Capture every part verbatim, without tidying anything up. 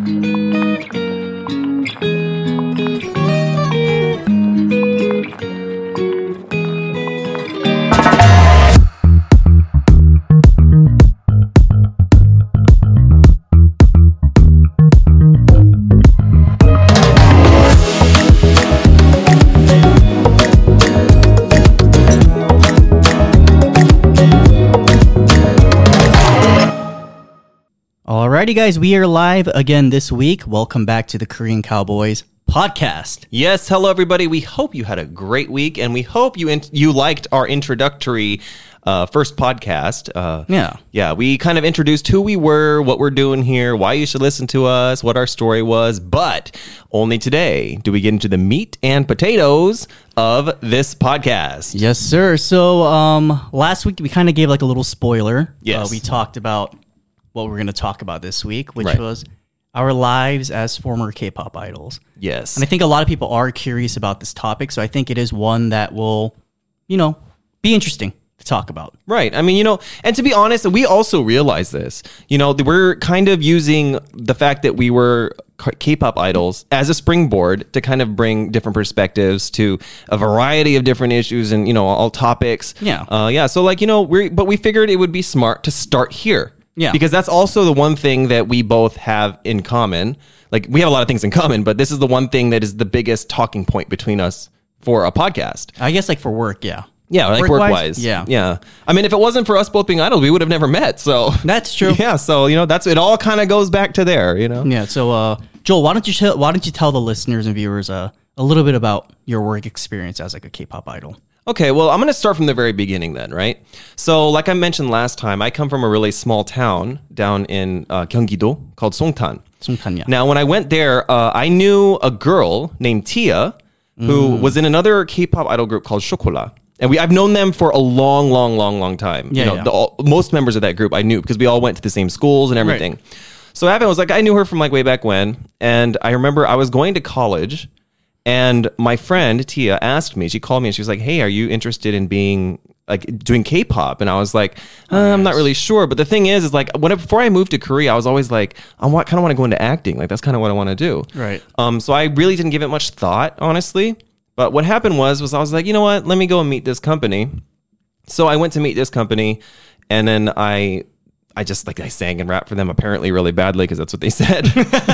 Alrighty, guys, we are live again this week. Welcome back to the Korean Cowboys podcast. Yes, hello everybody. We hope you had a great week, and we hope you in- you liked our introductory uh, first podcast. Uh, yeah, yeah, we kind of introduced who we were, what we're doing here, why you should listen to us, what our story was. But only today do we get into the meat and potatoes of this podcast. Yes, sir. So um, last week we kind of gave like a little spoiler. Yes, uh, we talked about what we're going to talk about this week, which right. was our lives as former K-pop idols. Yes. And I think a lot of people are curious about this topic, so I think it is one that will, you know, be interesting to talk about. Right. I mean, you know, and to be honest, we also realize this. You know, we're kind of using the fact that we were K-pop idols as a springboard to kind of bring different perspectives to a variety of different issues and, you know, all topics. Yeah. Uh, yeah. So like, you know, we but we figured it would be smart to start here. Yeah. Because that's also the one thing that we both have in common. Like, we have a lot of things in common, but this is the one thing that is the biggest talking point between us for a podcast. I guess like for work, yeah. Yeah, like Work-wise? work-wise. Yeah. Yeah. I mean, if it wasn't for us both being idols, we would have never met. So That's true. Yeah, so, you know, that's it all kind of goes back to there, you know? Yeah, so uh, Joel, why don't you tell, why don't you tell the listeners and viewers uh, a little bit about your work experience as like a K-pop idol? Okay, well, I'm going to start from the very beginning then, right? So, like I mentioned last time, I come from a really small town down in uh, Gyeonggi-do called Songtan. Songtan, yeah. Now, when I went there, uh, I knew a girl named Tia who mm. was in another K-pop idol group called Chocolat. And we I've known them for a long, long, long, long time. Yeah, you know, yeah. the, all, most members of that group I knew because we all went to the same schools and everything. Right. So what happened was like I knew her from like way back when, and I remember I was going to college. And my friend, Tia, asked me, she called me and she was like, hey, are you interested in being, like, doing K-pop? And I was like, uh, oh, I'm yes. not really sure. But the thing is, is like, when, before I moved to Korea, I was always like, I want, kind of want to go into acting. Like, that's kind of what I want to do. Right. Um. So I really didn't give it much thought, honestly. But what happened was, was I was like, you know what? Let me go and meet this company. So I went to meet this company, and then I... I just, like, I sang and rapped for them apparently really badly because that's what they said.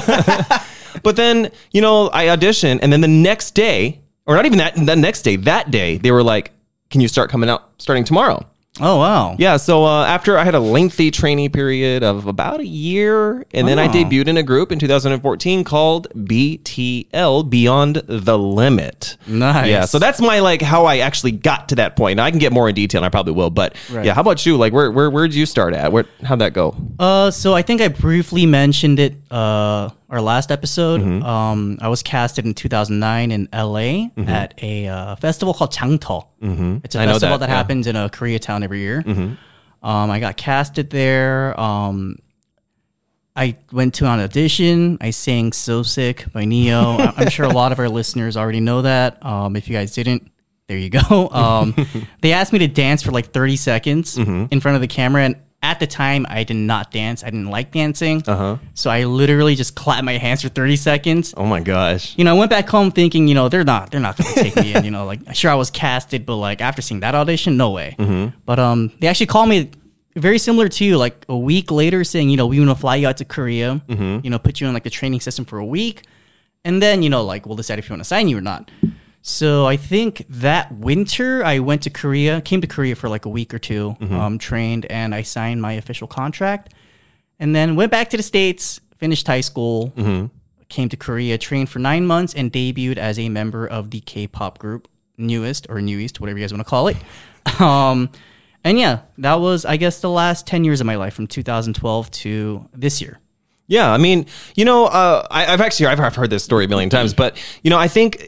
But then, you know, I auditioned, and then the next day, or not even that, the next day, that day, they were like, can you start coming out starting tomorrow? Oh, wow. Yeah, so uh, after I had a lengthy training period of about a year, and oh. then I debuted in a group in two thousand fourteen called B T L, Beyond the Limit. Nice. Yeah, so that's my, like, how I actually got to that point. Now, I can get more in detail, and I probably will, but right. yeah, how about you? Like, where where where did you start at? Where, how'd that go? Uh, so I think I briefly mentioned it uh, our last episode. Mm-hmm. Um, I was casted in two thousand nine in L A mm-hmm. at a uh, festival called Changto. Mm-hmm. It's a I festival know that, that yeah. happens in a Koreatown every year. Mm-hmm. Um, I got casted there. Um, I went to an audition. I sang So Sick by Neo. I'm sure a lot of our listeners already know that. Um, if you guys didn't, there you go. Um, they asked me to dance for like thirty seconds mm-hmm. in front of the camera. And at the time, I did not dance. I didn't like dancing. Uh-huh. So I literally just clapped my hands for thirty seconds. Oh my gosh. You know, I went back home thinking, you know, they're not, they're not going to take me in, you know, like sure I was casted, but like after seeing that audition, no way. Mm-hmm. But um, they actually called me very similar to you, like a week later saying, you know, we want to fly you out to Korea, mm-hmm. you know, put you in like the training system for a week. And then, you know, like we'll decide if you want to sign you or not. So I think that winter I went to Korea, came to Korea for like a week or two, mm-hmm. um, trained, and I signed my official contract. And then went back to the States, finished high school, mm-hmm. came to Korea, trained for nine months, and debuted as a member of the K-pop group, Newest or Newest, whatever you guys want to call it. Um, and yeah, that was, I guess, the last ten years of my life from two thousand twelve to this year. Yeah, I mean, you know, uh, I, I've actually I've, I've heard this story a million times, but you know, I think it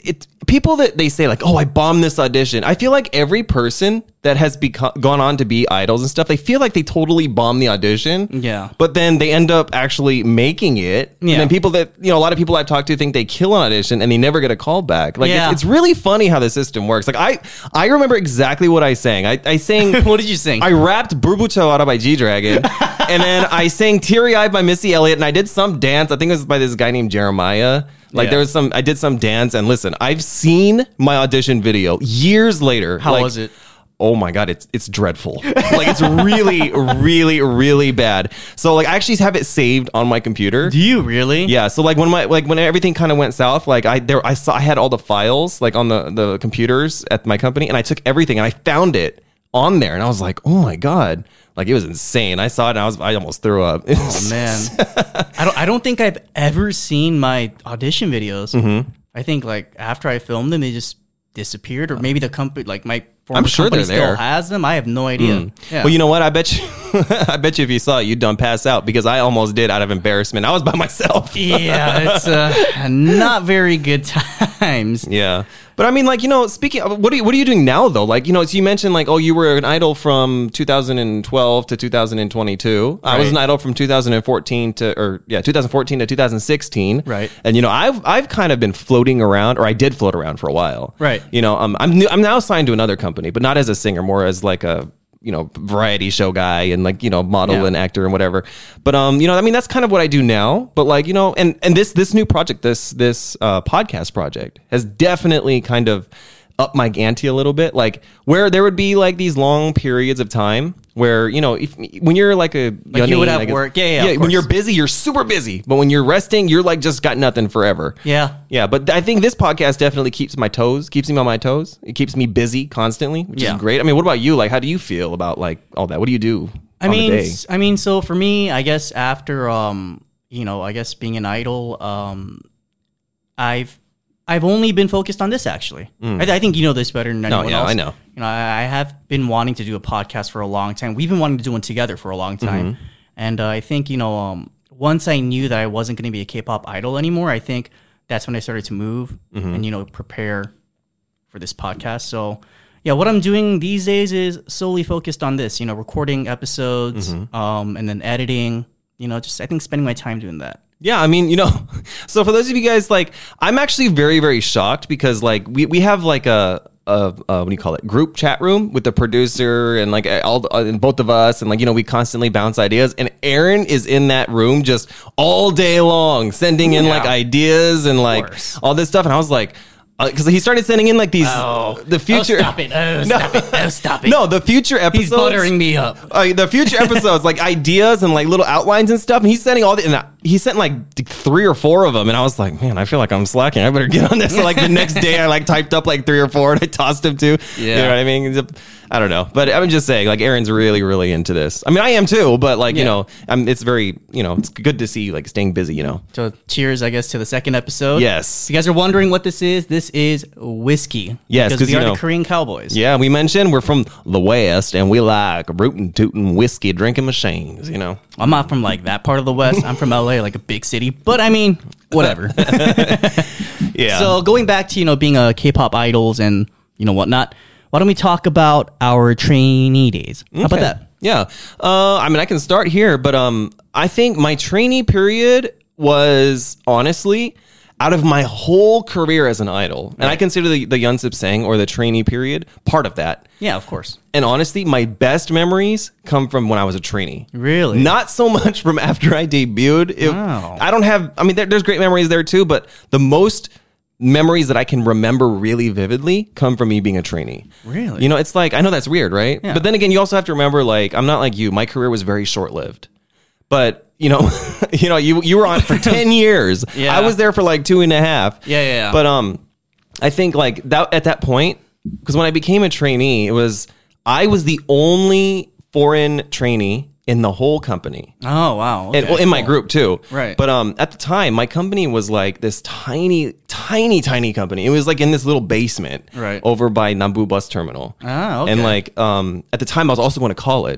people that they say like, oh, I bombed this audition. I feel like every person that has become gone on to be idols and stuff, they feel like they totally bombed the audition. Yeah. But then they end up actually making it. Yeah. And then people that, you know, a lot of people I've talked to think they kill an audition and they never get a call back. Like, Yeah. it's, it's really funny how the system works. Like, I I remember exactly what I sang. I, I sang... What did you sing? I rapped Burbuto Out by G-Dragon. And then I sang Teary Eyed by Missy Elliott. And I did some dance. I think it was by this guy named Jeremiah. Like, Yeah. there was some... I did some dance. And listen, I've seen my audition video years later. How Like, was it? oh my god, it's it's dreadful. Like, it's really, really, really bad. So like, I actually have it saved on my computer. Do you really? Yeah. So like when my like when everything kind of went south, like I there I saw I had all the files like on the the computers at my company, and I took everything and I found it on there, and I was like, oh my god, like it was insane. I saw it and I was I almost threw up. Oh man, I don't I don't think I've ever seen my audition videos. Mm-hmm. I think like after I filmed them, they just disappeared, or maybe the company like my former I'm sure company they're still there. has them. I have no idea. Mm. Yeah. Well, you know what? I bet you, I bet you if you saw it, you'd done pass out, because I almost did out of embarrassment. I was by myself. Yeah, it's uh, not very good times. Yeah. But I mean, like, you know, speaking of, what are you, what are you doing now though? Like, you know, so you mentioned like, oh, you were an idol from two thousand twelve to two thousand twenty-two. I was Right. an idol from two thousand fourteen to, or yeah, two thousand fourteen to two thousand sixteen. Right. And you know, I've, I've kind of been floating around, or I did float around for a while. Right. You know, um, I'm new, I'm now signed to another company, but not as a singer, more as like a, you know, variety show guy and like, you know, model Yeah. and actor and whatever. But, um, you know, I mean, that's kind of what I do now, but like, you know, and, and this, this new project, this, this, uh, podcast project has definitely kind of up my ante a little bit. Like, where there would be like these long periods of time where, you know, if when you're like a Like you would have like a- work. Yeah, yeah, of when course. you're busy, you're super busy, but when you're resting, you're like just got nothing forever. Yeah. Yeah, but I think this podcast definitely keeps my toes, keeps me on my toes. It keeps me busy constantly, which Yeah. is great. I mean, what about you? Like, how do you feel about like all that? What do you do I on mean, the day? s- I mean, so for me, I guess after, um, you know, I guess being an idol, um, I've, I've only been focused on this actually. I, I think you know this better than anyone Mm. yeah, else. I know. You know, I, I have been wanting to do a podcast for a long time. We've been wanting to do one together for a long time, Mm-hmm. and uh, I think you know, um, once I knew that I wasn't going to be a K-pop idol anymore, I think that's when I started to move Mm-hmm. and you know prepare for this podcast. So. Yeah, what I'm doing these days is solely focused on this, you know, recording episodes, Mm-hmm. um, and then editing, you know, just I think spending my time doing that. Yeah, I mean, you know, so for those of you guys, like, I'm actually very, very shocked because, like, we, we have, like, a, a, a, what do you call it, group chat room with the producer and, like, all the, and both of us. And, like, you know, we constantly bounce ideas. And Aaron is in that room just all day long, sending in, Yeah. like, ideas and, like, course. all this stuff. And I was like, because he started sending in, like, these, the future. Oh, stop it. Oh, stop it. Oh, stop it. No, the future episodes. He's buttering me up. Uh, the future episodes, like ideas and like little outlines and stuff. And he's sending all the, and I- he sent like th- three or four of them. And I was like, man, I feel like I'm slacking. I better get on this. So like the next day I like typed up like three or four and I tossed him to, you Yeah. know what I mean? It's a- I don't know, but I'm just saying like Aaron's really, really into this. I mean, I am too, but like, you Yeah. know, I'm, it's very, you know, it's good to see you like staying busy, you know? So cheers, I guess, to the second episode. Yes. If you guys are wondering what this is, this is whiskey. Yes, because 'cause, we you are know- the Korean Cowboys. Yeah. We mentioned we're from the West and we like rootin' tootin' whiskey drinking machines, you know? I'm not from like that part of the West. I'm from L A, like a big city. But I mean, whatever. Yeah. So going back to, you know, being a K-pop idols and, you know, whatnot, why don't we talk about our trainee days? How about Okay. that? Yeah. Uh, I mean, I can start here, but um, I think my trainee period was honestly out of my whole career as an idol, and I consider the, the Yunsip Sang or the trainee period part of that. Yeah, of course. And honestly, my best memories come from when I was a trainee. Really? Not so much from after I debuted. It- Wow. I don't have, I mean, there, there's great memories there too, but the most memories that I can remember really vividly come from me being a trainee. Really? You know, it's like, I know that's weird, right? Yeah. But then again, you also have to remember, like, I'm not like you. My career was very short lived. But, you know, you know, you you were on it for ten years. Yeah. I was there for like two and a half. Yeah, yeah, yeah. But um, I think like that at that point, because when I became a trainee, it was I was the only foreign trainee in the whole company. Oh, wow. And, Okay, well, in my cool. group too. Right. But um, at the time, my company was like this tiny, tiny, tiny company. It was like in this little basement Right. over by Nambu Bus Terminal. Ah, okay. And like um, at the time, I was also going to college.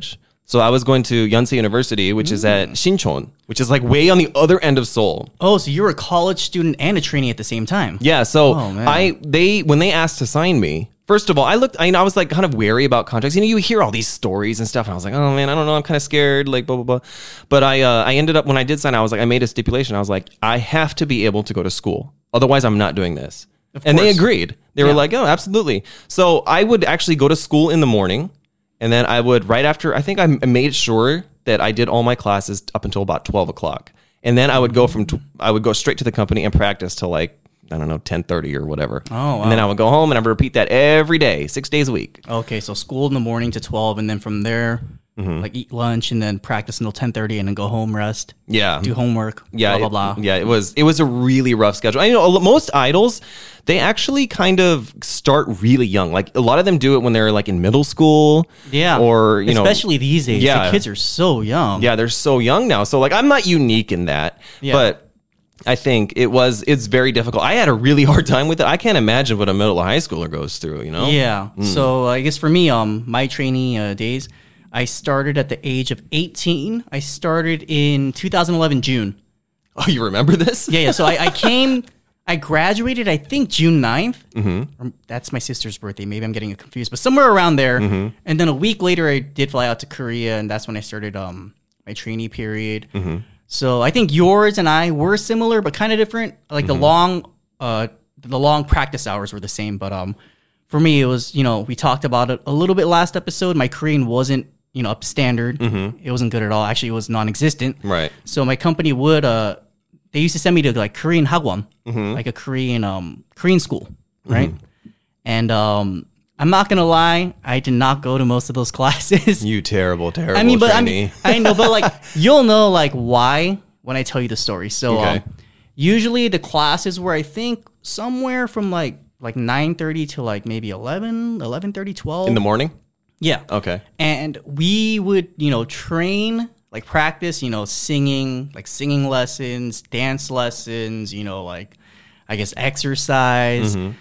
So I was going to Yonsei University, which is at Shinchon, which is like way on the other end of Seoul. Oh, so you were a college student and a trainee at the same time. Yeah. So Oh, man. I they when they asked to sign me, first of all, I looked. I, I was like kind of wary about contracts. You know, you hear all these stories and stuff, and I was like, oh man, I don't know. I'm kind of scared. Like blah blah blah. But I uh, I ended up when I did sign, I was like, I made a stipulation. I was like, I have to be able to go to school, otherwise I'm not doing this. Of And they course. agreed. They were Yeah. like, oh, absolutely. So I would actually go to school in the morning. And then I would, right after, I think I made sure that I did all my classes up until about twelve o'clock. And then I would go from, tw- I would go straight to the company and practice till like, I don't know, ten thirty or whatever. Oh, wow. And then I would go home and I would repeat that every day, six days a week. Okay, so school in the morning to twelve, and then from there, like eat lunch and then practice until ten thirty, and then go home, rest, Yeah. do homework, Yeah, blah, it- blah, blah. yeah, it was it was a really rough schedule. I know a lo- most idols, they actually kind of start really young. Like a lot of them do it when they're like in middle school. Yeah. Or, you know, especially these days. yeah. The kids are so young. Yeah, they're so young now. So like I'm not unique in that. Yeah. But I think it was it's very difficult. I had a really hard time with it. I can't imagine what a middle or high schooler goes through, you know? Yeah. Mm. So I guess for me, um, my trainee uh, days, I started at the age of eighteen. I started in two thousand eleven, June. Oh, you remember this? Yeah, yeah. So I, I came, I graduated, I think, June ninth. Mm-hmm. Or that's my sister's birthday. Maybe I'm getting it confused, but somewhere around there. Mm-hmm. And then a week later, I did fly out to Korea, and that's when I started um, my trainee period. Mm-hmm. So I think yours and I were similar, but kind of different. Like Mm-hmm. the long, uh, the long practice hours were the same, but um, for me, it was, you know, we talked about it a little bit last episode. My Korean wasn't, you know, up standard. Mm-hmm. It wasn't good at all. Actually, it was non-existent. Right. So my company would, uh, they used to send me to like Korean hagwon, Mm-hmm. like a Korean, um, Korean school, right? And um, I'm not gonna lie, I did not go to most of those classes. You terrible, terrible I mean, but I trainee. mean, I know, but like you'll know like why when I tell you the story. So Okay. um, usually the classes were I think somewhere from like like nine thirty to like maybe eleven, eleven thirty, twelve. In the morning? Yeah. Okay. And we would, you know, train, like practice, you know, singing, like singing lessons, dance lessons, you know, like I guess exercise. Mm-hmm.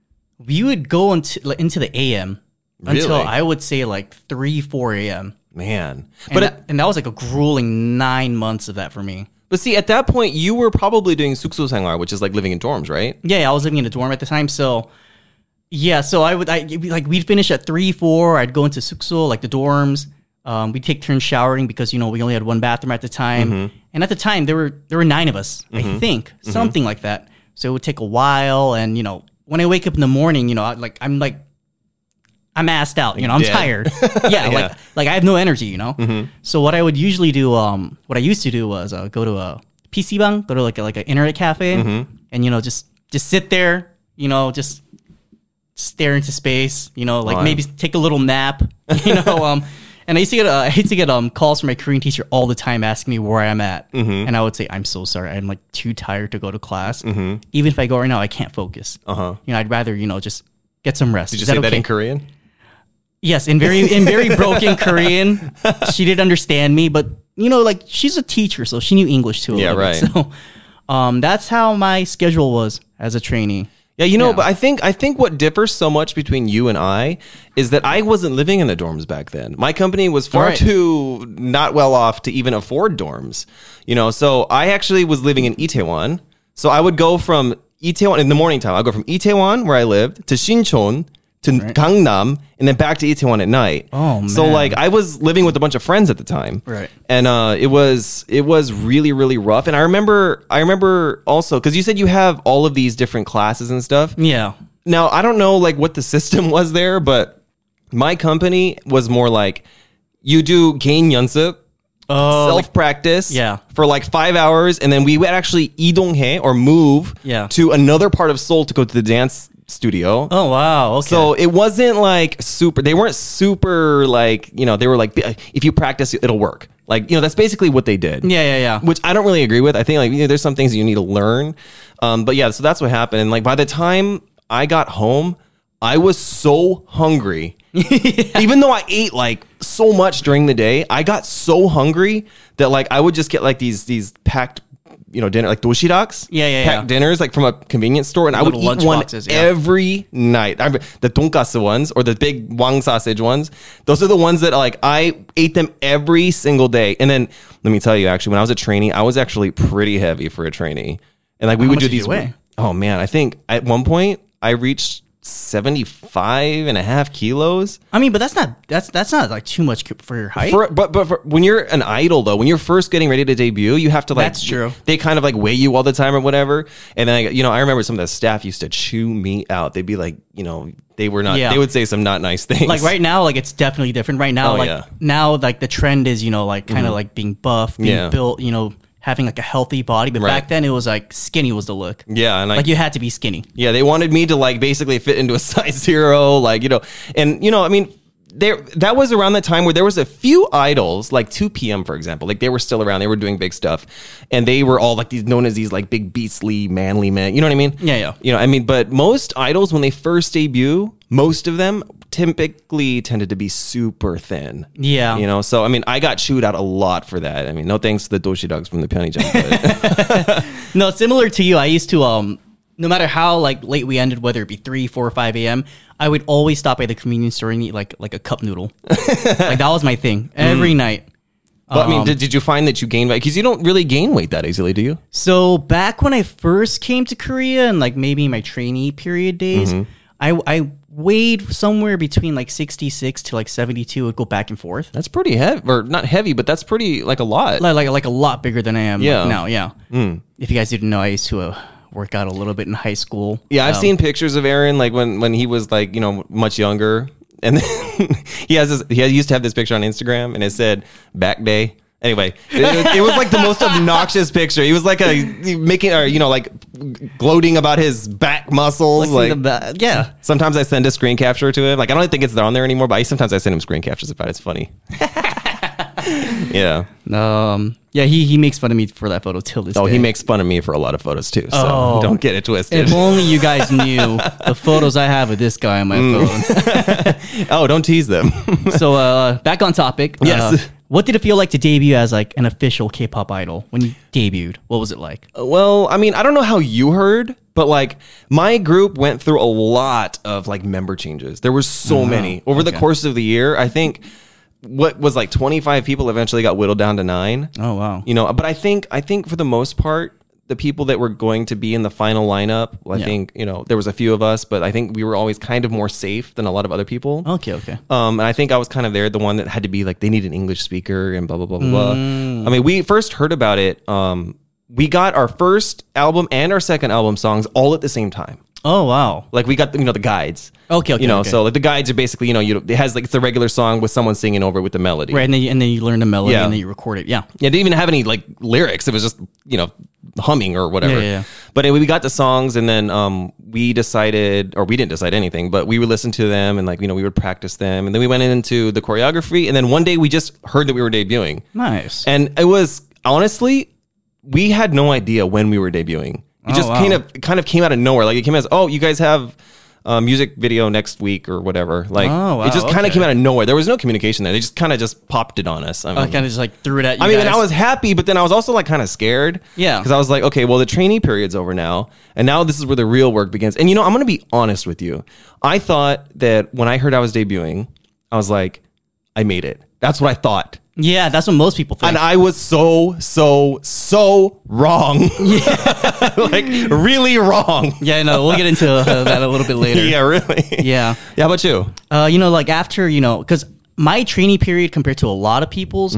We would go into like, into the A M until Really? I would say like three, four A M. Man. And, But that, it, and that was like a grueling nine months of that for me. but see, at that point, you were probably doing sukso sangwar, which is like living in dorms, right? Yeah, yeah, I was living in a dorm at the time, so yeah, so I would I like we'd finish at three, four. I'd go into sukso, like the dorms. Um, we'd take turns showering because you know we only had one bathroom at the time, Mm-hmm. and at the time there were there were nine of us, I think, something like that. So it would take a while, and you know when I wake up in the morning, you know, I, like I'm like I'm assed out, you know, I'm Dead. tired. Yeah, like like I have no energy, you know. So what I would usually do, um, what I used to do was uh, go to a P C bang, go to like a, like an internet cafe, and you know just just sit there, you know, just stare into space, you know, like Wow. maybe take a little nap, you know. Um, and I used to get uh, I used to get um calls from my Korean teacher all the time asking me where I'm at, and I would say I'm so sorry, I'm like too tired to go to class. Even if I go right now, I can't focus. Uh huh. You know, I'd rather you know just get some rest. Did you Is say that that okay? in Korean? Yes, in very in very broken Korean. She did understand me, but you know, like she's a teacher, so she knew English too. A Yeah, little bit. So, um, that's how my schedule was as a trainee. Yeah, you know, Yeah. but I think I think what differs so much between you and I is that I wasn't living in the dorms back then. My company was far Right. too not well off to even afford dorms. You know, so I actually was living in Itaewon. So I would go from Itaewon in the morning time. I'd go from Itaewon, where I lived, to Shinchon, to Gangnam, and then back to Itaewon at night. Oh, So man. like I was living with a bunch of friends at the time. Right. And uh, it was it was really really rough. And I remember I remember also because you said you have all of these different classes and stuff. Yeah. Now I don't know like what the system was there, but my company was more like you do gain 연습, Oh, self practice, yeah. for like five hours, and then we would actually 이동해 or move, Yeah. to another part of Seoul to go to the dance studio. oh wow. Okay. So it wasn't like super, they weren't super like, you know, they were like, if you practice, it'll work. Like, you know, that's basically what they did. yeah, yeah, yeah. Which I don't really agree with. I think like, you know, there's some things that you need to learn. Um, but yeah, so that's what happened. And like by the time I got home, I was so hungry. Even though I ate like so much during the day, I got so hungry that like I would just get like these these packed you know, dinner, like doshiraks. Yeah, yeah, packed yeah. dinners, like from a convenience store. And I would Little eat lunch one boxes, yeah. every night. I, the tonkatsu ones or the big wang sausage ones. Those are the ones that like I ate them every single day. And then let me tell you, actually, when I was a trainee, I was actually pretty heavy for a trainee. And like we How would much do did you these. weigh? Oh man, I think at one point I reached seventy-five and a half kilos. I mean, but that's not that's that's not like too much for your height. For, but but for, when you're an idol though, when you're first getting ready to debut, you have to like. That's true. They kind of like weigh you all the time or whatever. And then I, you know, I remember some of the staff used to chew me out. They'd be like, you know, they were not. Yeah. They would say some not nice things. Like right now, like it's definitely different. Right now, Oh, like yeah. now, like the trend is, you know, like kind of like being buff, being Yeah. built, you know, having like a healthy body. But Right. back then, it was like skinny was the look. Yeah, and I, Like you had to be skinny. yeah, they wanted me to like basically fit into a size zero, like you know, and you know, I mean. There, that was around that time where there was a few idols, like two P M, for example, like they were still around, they were doing big stuff, and they were all like these known as these like big beastly manly men. You know what I mean? Yeah, yeah. You know, I mean, but most idols when they first debut, most of them typically tended to be super thin. Yeah. You know, so I mean, I got chewed out a lot for that. I mean, no thanks to the doshi dogs from the penny jump. But No, similar to you, I used to um no matter how like late we ended, whether it be three, four, or five a.m., I would always stop by the convenience store and eat like like a cup noodle. Like that was my thing every night. But I mean, Um, did, did you find that you gained weight? Because you don't really gain weight that easily, do you? So back when I first came to Korea and like maybe my trainee period days, Mm-hmm. I I weighed somewhere between like sixty-six to like seventy-two. Would go back and forth. That's pretty heavy, or not heavy, but that's pretty like a lot. Like like, like a lot bigger than I am Yeah. now. Yeah. If you guys didn't know, I used to uh, work out a little bit in high school. Yeah, I've Um, seen pictures of Aaron like when when he was like, you know, much younger. And then he has this, he used to have this picture on Instagram and it said back day. Anyway, it, was- it was like the most obnoxious picture. He was like a making or you know like gloating about his back muscles. like, Like, the ba- yeah. sometimes I send a screen capture to him. Like I don't think it's on there anymore, but I, sometimes I send him screen captures about it. It's funny. Yeah. Um. Yeah. He he makes fun of me for that photo till this Oh, day. he makes fun of me for a lot of photos too. So Oh. don't get it twisted. If only you guys knew the photos I have of this guy on my Mm. phone. Oh, don't tease them. So uh, back on topic. Yes. Uh, what did it feel like to debut as like an official K-pop idol when you debuted? What was it like? Well, I mean, I don't know how you heard, but like my group went through a lot of like member changes. There were so many over the okay. course of the year. I think what was like twenty-five people eventually got whittled down to nine. Oh wow. You know, but I think I think for the most part, the people that were going to be in the final lineup, I Yeah. think, you know, there was a few of us, but I think we were always kind of more safe than a lot of other people. Okay. Okay. Um, and I think I was kind of there, the one that had to be like, they need an English speaker and blah, blah, blah, blah, blah. Mm. I mean, we first heard about it. Um, we got our first album and our second album songs all at the same time. Oh wow. Like we got, the, you know, the guides. Okay, okay, You know, okay. so like the guides are basically, you know, you it has like, it's a regular song with someone singing over it with the melody. Right, and then you, and then you learn the melody Yeah. and then you record it. Yeah. Yeah, it didn't even have any like lyrics. It was just, you know, humming or whatever. Yeah, yeah, yeah. But anyway, we got the songs and then um, we decided, or we didn't decide anything, but we would listen to them and like, you know, we would practice them. And then we went into the choreography. And then one day we just heard that we were debuting. Nice. And it was honestly, we had no idea when we were debuting. It Oh, just wow. kind of kind of came out of nowhere. Like it came as, oh, you guys have a music video next week or whatever. Like Oh, wow, it just kind of okay. came out of nowhere. There was no communication there. They just kind of just popped it on us. I I mean, kind of just like threw it at you. I mean, and guys. I was happy, but then I was also like kind of scared. Yeah. Because I was like, okay, well, the trainee period's over now. And now this is where the real work begins. And you know, I'm going to be honest with you. I thought that when I heard I was debuting, I was like, I made it. That's what I thought. Yeah, that's what most people think. And I was so, so, so wrong. Yeah. Like, really wrong. yeah, no, we'll get into uh, that a little bit later. Yeah, really. Yeah. Yeah, how about you? Uh, you know, like after, you know, because my trainee period compared to a lot of people's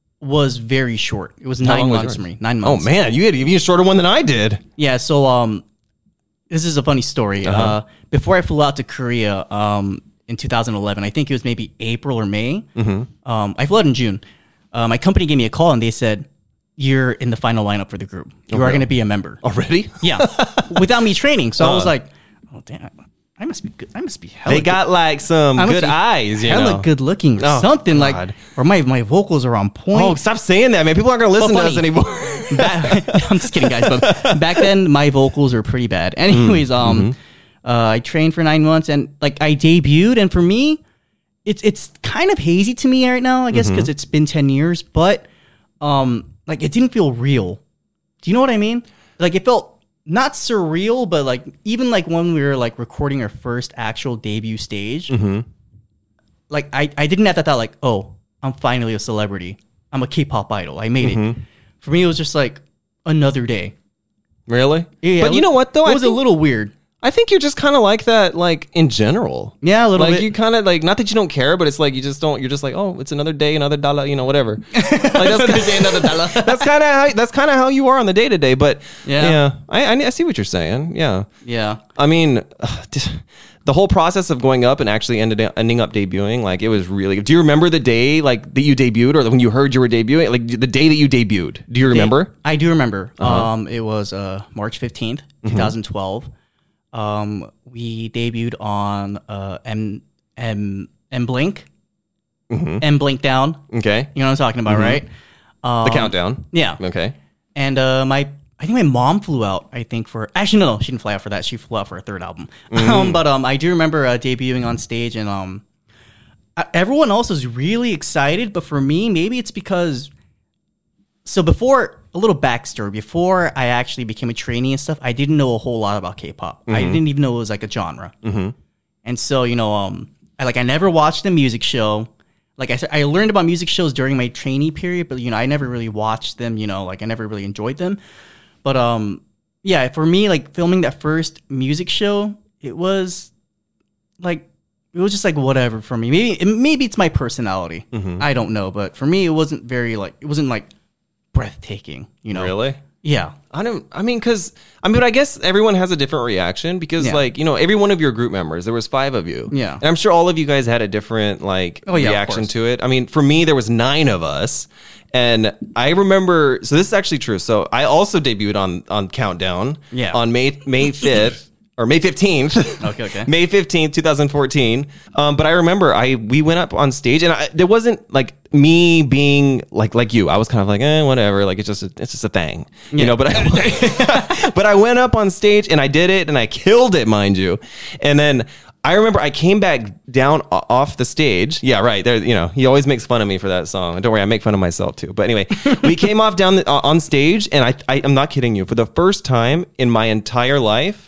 was very short. It was nine long was months for yours? me. Nine Oh, months. man, you had even a shorter one than I did. Yeah, so um, this is a funny story. Uh-huh. Uh, before I flew out to Korea um, in two thousand eleven, I think it was maybe April or May. Mm-hmm. Um, I flew out in June. Uh, my company gave me a call and they said, you're in the final lineup for the group. You are really? going to be a member. Already? Yeah, without me training. So I was like, oh, damn. I must be good. I must be hella They got like some I must good be eyes, you hella know. good looking or Oh, something God. like, or my, my vocals are on point. Oh, stop saying that, man. People aren't going to listen to Well, us funny. anymore. Back, I'm just kidding, guys. But back then, my vocals were pretty bad. Anyways, um, uh, I trained for nine months and like I debuted, and for me, it's it's kind of hazy to me right now, I guess, because it's been ten years. But um, like it didn't feel real. Do you know what I mean? Like it felt not surreal, but like even like when we were like recording our first actual debut stage, Mm-hmm. like I, I didn't have that thought like, oh, I'm finally a celebrity. I'm a K-pop idol. I made Mm-hmm. it. For me, it was just like another day. Really? Yeah, But you know what, though? It I was a think- little weird. I think you're just kind of like that, like in general. Yeah, a little Like bit. you kind of like, not that you don't care, but it's like you just don't. You're just like, oh, it's another day, another dollar, you know, whatever. Like that's another day, another dollar. That's kind of how that's kind of how you are on the day to day. But Yeah. yeah, I, I I see what you're saying. Yeah, yeah. I mean, the whole process of going up and actually ended ending up debuting, like it was really. Do you remember the day like that you debuted, or when you heard you were debuting, like the day that you debuted? Do you remember? I do remember. Uh-huh. Um, it was uh, March fifteenth, twenty twelve. Um, we debuted on uh, M M M Blink, M Blink Down. Okay, You know what I'm talking about, right? Um, the countdown. Yeah. Okay. And uh, my, I think my mom flew out. I think for actually no, no, she didn't fly out for that. She flew out for her third album. Um, but um, I do remember uh, debuting on stage, and um, uh, everyone else was really excited. But for me, maybe it's because. So before a little backstory, before I actually became a trainee and stuff, I didn't know a whole lot about K-pop. I didn't even know it was like a genre. Mm-hmm. And so you know, um, I like I never watched a music show. Like I said, I learned about music shows during my trainee period, but you know, I never really watched them. You know, like I never really enjoyed them. But um, yeah, for me, like filming that first music show, it was like it was just like whatever for me. Maybe maybe it's my personality. Mm-hmm. I don't know, but for me, it wasn't very like it wasn't like breathtaking. You know, Really? Yeah. I don't. I mean, because I mean, but I guess everyone has a different reaction because, Yeah. like, you know, every one of your group members, there was five of you. Yeah. and I'm sure all of you guys had a different like Oh, yeah, of reaction course. to it. I mean, for me, there was nine of us, and I remember. So this is actually true. So I also debuted on on Countdown. Yeah. On May May fifth. Or May fifteenth. Okay, okay. May fifteenth, twenty fourteen. Um, but I remember I we went up on stage, and I, there wasn't like me being like like you. I was kind of like, eh, whatever. Like it's just a, it's just a thing, you Yeah. know. But I but I went up on stage and I did it, and I killed it, mind you. And then I remember I came back down o- off the stage. Yeah, right there. You know, he always makes fun of me for that song. Don't worry, I make fun of myself too. But anyway, we came off down the, uh, on stage, and I, I I'm not kidding you. For the first time in my entire life,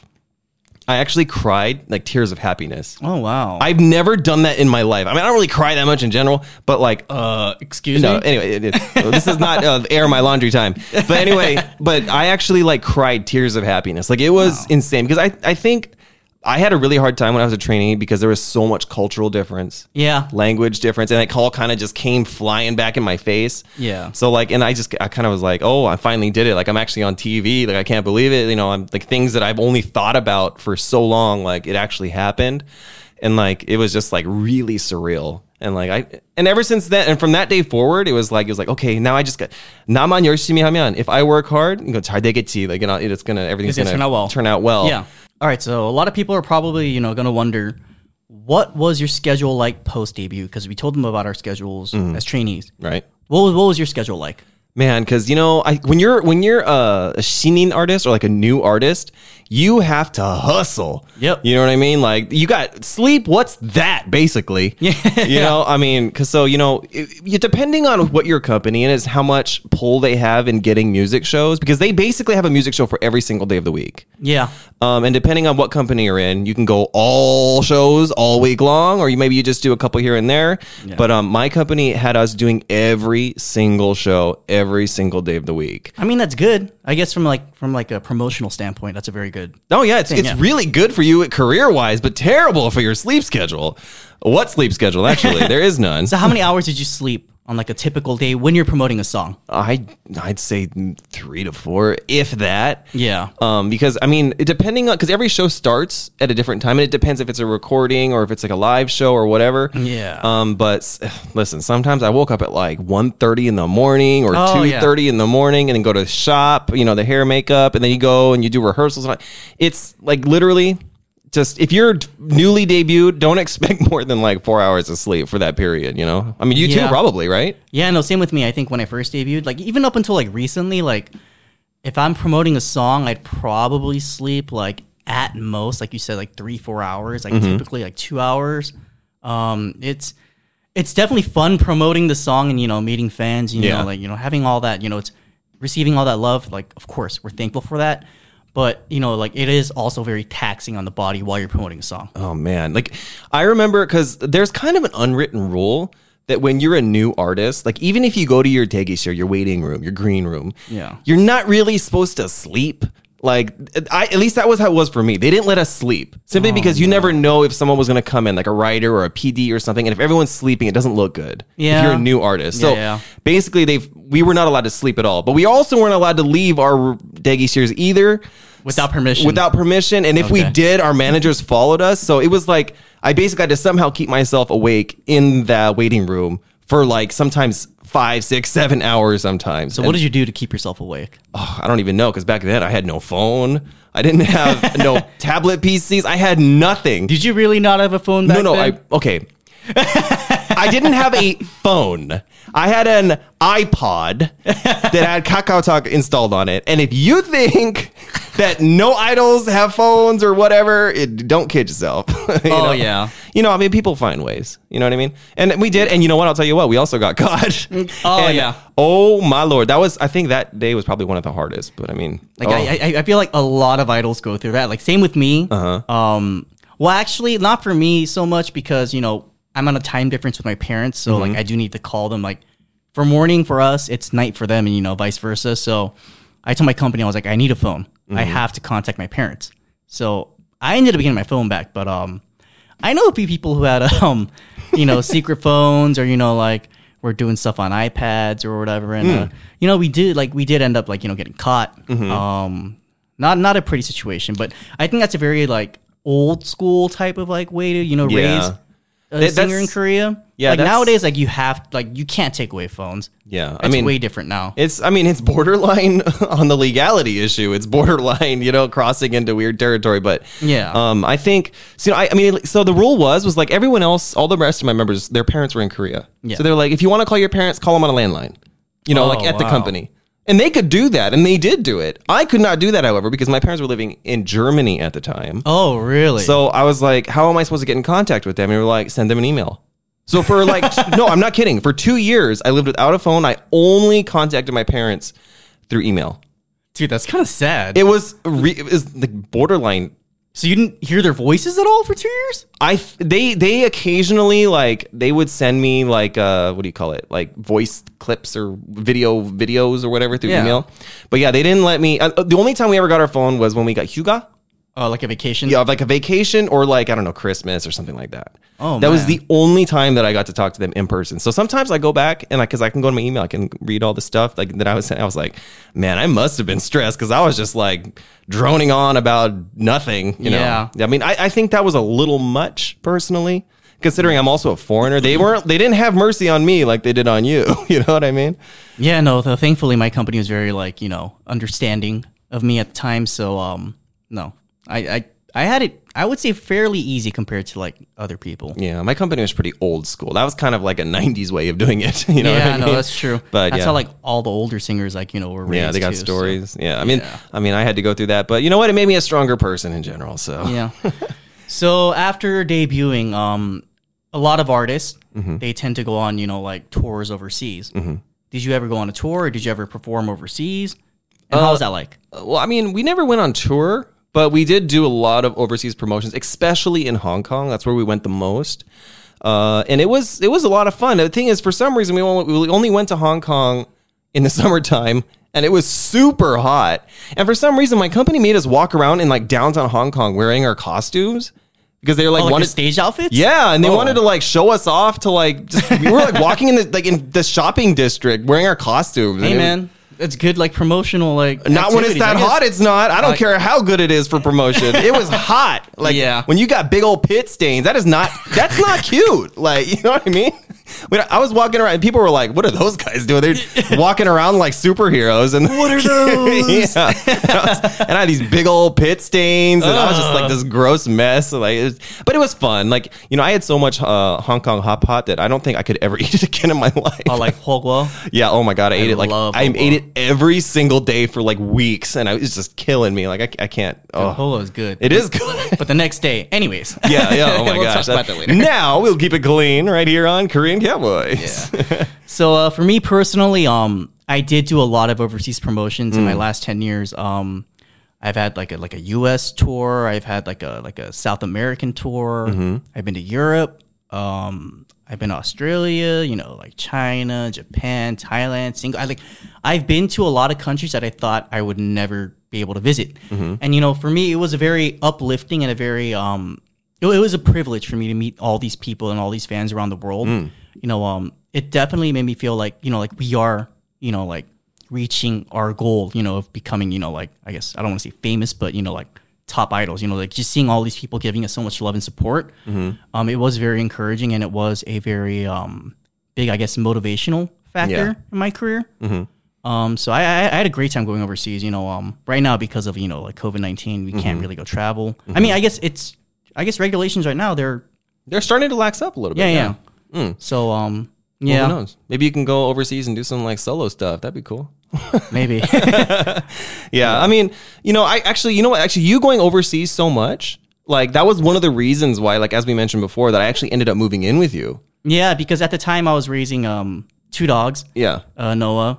I actually cried like tears of happiness. Oh wow. I've never done that in my life. I mean, I don't really cry that much in general, but like, uh excuse no. me. Anyway, it, it, well, this is not uh, air my laundry time. But anyway, but I actually like cried tears of happiness. Like it was Wow. insane because I I think I had a really hard time when I was a trainee because there was so much cultural difference. Yeah. Language difference, and it all kind of just came flying back in my face. Yeah. So like, and I just, I kind of was like, oh, I finally did it. Like I'm actually on T V. Like I can't believe it. You know, I'm like things that I've only thought about for so long. Like it actually happened, and like it was just like really surreal. And like I, and ever since then, and from that day forward, it was like it was like okay, now I just got 나만 열심히 하면. If I work hard, you know, 잘 되겠지. Like you know, it's gonna everything's It's gonna gonna turn out well. Turn out well. Yeah. All right. So a lot of people are probably, you know, going to wonder what was your schedule like post debut? Because we told them about our schedules as trainees. Right. What was, what was your schedule like? Man, because you know, I, when you're when you're a, a 신인 artist or like a new artist, you have to hustle. Yep. You know what I mean? Like you got sleep. What's that basically? Yeah. You know, I mean, because so you know, it, you, depending on what your company is, how much pull they have in getting music shows, because they basically have a music show for every single day of the week. Yeah. Um, and depending on what company you're in, you can go all shows all week long, or you maybe you just do a couple here and there. Yeah. But um, my company had us doing every single show every single day of the week. I mean, that's good. I guess from like from like a promotional standpoint, that's a very good. Oh yeah, it's it's yeah. really good for you career wise, but terrible for your sleep schedule. What sleep schedule? Actually, there is none. So how many hours did you sleep on like a typical day when you're promoting a song? I I'd say three to four, if that. Yeah. Um, because I mean, it, depending on because every show starts at a different time, and it depends if it's a recording or if it's like a live show or whatever. Yeah. Um, but s- listen, sometimes I woke up at like one thirty in the morning or Oh, two yeah. thirty in the morning, and then go to shop. You know, the hair, makeup, and then you go and you do rehearsals. It's like literally. Just if you're newly debuted, don't expect more than like four hours of sleep for that period. You know, I mean, you Yeah. too, probably, right? Yeah, no, same with me. I think when I first debuted, like even up until like recently, like if I'm promoting a song, I'd probably sleep like at most, like you said, like three, four hours, like typically like two hours. Um, it's it's definitely fun promoting the song and, you know, meeting fans, you Yeah. know, like, you know, having all that, you know, it's receiving all that love, like, of course, we're thankful for that. But, you know, like, it is also very taxing on the body while you're promoting a song. Oh, man. Like, I remember, because there's kind of an unwritten rule that when you're a new artist, like, even if you go to your Daegi실, your waiting room, your green room, yeah, you're not really supposed to sleep. Like, I, at least that was how it was for me. They didn't let us sleep simply Oh, because you no. never know if someone was going to come in, like a writer or a P D or something. And if everyone's sleeping, it doesn't look good. Yeah. If you're a new artist. So Yeah, yeah. basically, they we were not allowed to sleep at all. But we also weren't allowed to leave our Daegi실's either. Without permission. Without permission. And if we Okay. did, our managers followed us. So it was like, I basically had to somehow keep myself awake in that waiting room for like sometimes five, six, seven hours sometimes. So what did you do to keep yourself awake? Oh, I don't even know, because back then I had no phone. I didn't have no tablet P Cs. I had nothing. Did you really not have a phone back no, no, then? I okay. I didn't have a phone. I had an iPod that had Kakao Talk installed on it. And if you think that no idols have phones or whatever, it, don't kid yourself. you Oh, know? yeah. You know, I mean, people find ways. You know what I mean? And we did. And you know what? I'll tell you what. We also got caught. Oh, And, yeah. Oh, my Lord. That was, I think that day was probably one of the hardest. But I mean, Like, oh. I, I I feel like a lot of idols go through that. Like, same with me. Uh-huh. Um, well, actually, not for me so much because, you know, I'm on a time difference with my parents. So, Mm-hmm. like, I do need to call them. Like, for morning for us, it's night for them and, you know, vice versa. So, I told my company, I was like, I need a phone. Mm-hmm. I have to contact my parents. So, I ended up getting my phone back. But um, I know a few people who had, um, you know, secret phones or, you know, like, we're doing stuff on iPads or whatever. And, uh, you know, we did, like, we did end up, like, you know, getting caught. Um, not not a pretty situation, but I think that's a very, like, old school type of, like, way to, you know, Yeah. raise a That- singer in that's- Korea. Yeah, like, that's- nowadays, like, you have, like, you can't take away phones. Yeah, I It's mean, way different now. It's, I mean, it's borderline on the legality issue. It's borderline, you know, crossing into weird territory. But Yeah. um, I think, so, you know, I, I mean, so the rule was, was like everyone else, all the rest of my members, their parents were in Korea. Yeah. So they're like, if you want to call your parents, call them on a landline, you know, Oh, like at the wow. company. And they could do that. And they did do it. I could not do that, however, because my parents were living in Germany at the time. Oh, really? So I was like, how am I supposed to get in contact with them? And they were like, send them an email. So for like, no, I'm not kidding. For two years, I lived without a phone. I only contacted my parents through email. dude, that's kind of sad. It was, re- it was like borderline. so you didn't hear their voices at all for two years? I th- they they occasionally like they would send me like uh what do you call it, like voice clips or video videos or whatever through Yeah. email. But yeah, they didn't let me. Uh, the only time we ever got our phone was when we got Hyuga. Oh, like a vacation? Yeah, like a vacation or like, I don't know, Christmas or something like that. Oh, that was man. the only time that I got to talk to them in person. So sometimes I go back and like, cause I can go to my email, I can read all the stuff like that I was saying. I was like, man, I must have been stressed because I was just like droning on about nothing. You Yeah. know, I mean, I, I think that was a little much personally, considering I'm also a foreigner. They weren't, they didn't have mercy on me like they did on you. You know what I mean? Yeah, no, though, thankfully my company was very, like, you know, understanding of me at the time. So, um, no, I, I, I had it, I would say fairly easy compared to like other people. Yeah, my company was pretty old school. That was kind of like a nineties way of doing it. You know yeah, what I mean? no, that's true. But that's yeah. how like all the older singers, like, you know, were raised. Yeah, they got too, so- stories. Yeah, I mean, Yeah. I mean, I had to go through that, but you know what? It made me a stronger person in general. So Yeah. So after debuting, um, a lot of artists, Mm-hmm. they tend to go on, you know, like tours overseas. Did you ever go on a tour? Or did you ever perform overseas? And how was that like? Uh, well, I mean, we never went on tour, but we did do a lot of overseas promotions, especially in Hong Kong. That's where we went the most, uh, and it was it was a lot of fun. The thing is, for some reason, we only, we only went to Hong Kong in the summertime. And it was super hot. And for some reason, my company made us walk around in like downtown Hong Kong wearing our costumes because they were like, Oh, like wanted your stage outfits? Yeah, and they Oh. wanted to like show us off to like just, we were like walking in the like in the shopping district wearing our costumes. Hey, And it- man. It's good, like, promotional, like. Not when it's activities, I that guess. hot, it's not. I don't Like- care how good it is for promotion. It was hot. Like Yeah. when you got big old pit stains, that is not that's not cute. Like, you know what I mean? When I was walking around and people were like, what are those guys doing? They're walking around like superheroes. And What are those? yeah. And I, was, and I had these big old pit stains and I was just like this gross mess. Like, it was, but it was fun. Like, you know, I had so much uh, Hong Kong hot pot that I don't think I could ever eat it again in my life. Oh, like Hogwa? Yeah. Oh my god, I, ate it like love I Hogwa. ate it every single day for like weeks, and I it was just killing me. Like I, I can't. Oh, Hogwa is good. it is good. But the next day, anyways. Yeah, yeah. Oh my we'll gosh. talk about that later. Now we'll keep it clean right here on Korean Cowboys. So uh, for me personally, um, I did do a lot of overseas promotions in my last ten years. Um, I've had like a like a U S tour. I've had like a like a South American tour. Mm-hmm. I've been to Europe. Um, I've been to Australia. You know, like China, Japan, Thailand, Singapore. I like I've been to a lot of countries that I thought I would never be able to visit. Mm-hmm. And you know, for me, it was a very uplifting and a very um, it, it was a privilege for me to meet all these people and all these fans around the world. Mm. You know, um, it definitely made me feel like you know, like we are, you know, like. reaching our goal, you know, of becoming, you know, like, I guess, I don't want to say famous, but, you know, like top idols, you know, like just seeing all these people giving us so much love and support. Mm-hmm. Um, it was very encouraging and it was a very um, big, I guess, motivational factor yeah. in my career. Mm-hmm. Um, so I, I, I had a great time going overseas, you know, um, right now because of, you know, like COVID nineteen, we mm-hmm. can't really go travel. Mm-hmm. I mean, I guess it's, I guess regulations right now, they're, they're starting to lax up a little bit. Yeah, yeah. yeah. Mm. So, um, yeah. Well, who knows? Maybe you can go overseas and do some like solo stuff. That'd be cool. Maybe. yeah, yeah. I mean, you know, I actually, you know what? Actually, you going overseas so much, like that was one of the reasons why, like as we mentioned before, that I actually ended up moving in with you. Yeah, because at the time I was raising um two dogs. Yeah. Uh, Noah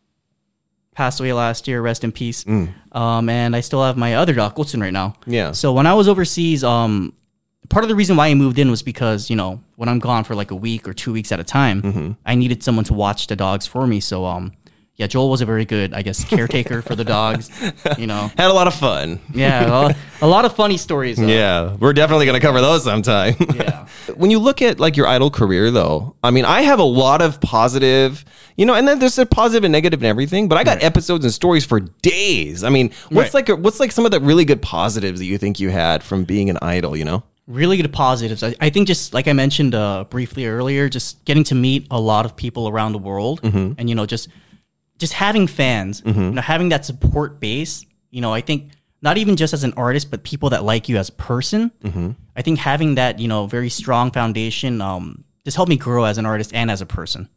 passed away last year. Rest in peace. Mm. Um, and I still have my other dog, Goldson, right now. Yeah. So when I was overseas, um. part of the reason why I moved in was because, you know, when I'm gone for like a week or two weeks at a time, mm-hmm. I needed someone to watch the dogs for me. So, um, yeah, Joel was a very good, I guess, caretaker for the dogs, you know. Had a lot of fun. Yeah, a, a lot of funny stories. Though. Yeah, we're definitely going to cover those sometime. Yeah. When you look at like your idol career, though, I mean, I have a lot of positive, you know, and then there's a positive and negative and everything, but I got right. episodes and stories for days. I mean, what's right. like what's like some of the really good positives that you think you had from being an idol, you know? Really good positives. I, I think just like I mentioned uh, briefly earlier, just getting to meet a lot of people around the world mm-hmm. and, you know, just just having fans, mm-hmm. you know, having that support base, you know, I think not even just as an artist, but people that like you as a person. Mm-hmm. I think having that, you know, very strong foundation um, just helped me grow as an artist and as a person.